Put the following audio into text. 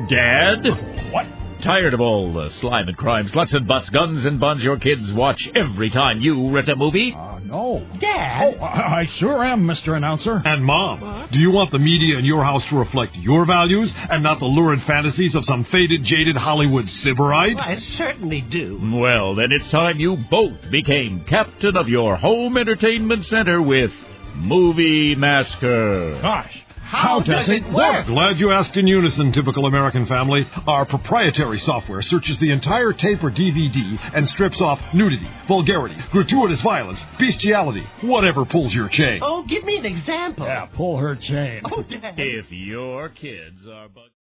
Dad? What? Tired of all the slime and crime, sluts and butts, guns and buns your kids watch every time you rent a movie? No. Dad? Oh, I sure am, Mr. Announcer. And Mom, do you want the media in your house to reflect your values and not the lurid fantasies of some faded, jaded Hollywood sybarite? I certainly do. Well, then it's time you both became captain of your home entertainment center with Movie Masker. Gosh, how does it work? Glad you asked in unison, typical American family. Our proprietary software searches the entire tape or DVD and strips off nudity, vulgarity, gratuitous violence, bestiality, whatever pulls your chain. Oh, give me an example. Yeah, pull her chain. Oh, Dad. If your kids are...